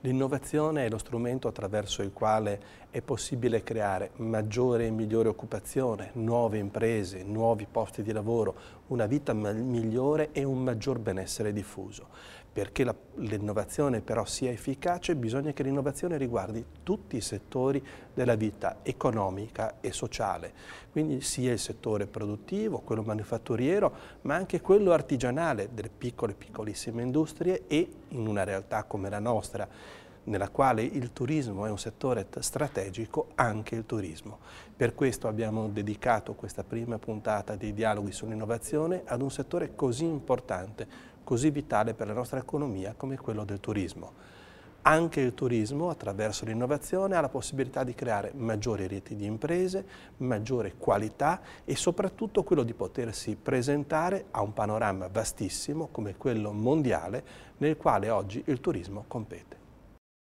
L'innovazione è lo strumento attraverso il quale è possibile creare maggiore e migliore occupazione, nuove imprese, nuovi posti di lavoro, una vita migliore e un maggior benessere diffuso. Perché l'innovazione però sia efficace, bisogna che l'innovazione riguardi tutti i settori della vita economica e sociale, quindi sia il settore produttivo, quello manifatturiero, ma anche quello artigianale delle piccole e piccolissime industrie e in una realtà come la nostra, nella quale il turismo è un settore strategico, anche il turismo. Per questo abbiamo dedicato questa prima puntata dei dialoghi sull'innovazione ad un settore così importante, così vitale per la nostra economia come quello del turismo. Anche il turismo, attraverso l'innovazione, ha la possibilità di creare maggiori reti di imprese, maggiore qualità e soprattutto quello di potersi presentare a un panorama vastissimo come quello mondiale nel quale oggi il turismo compete.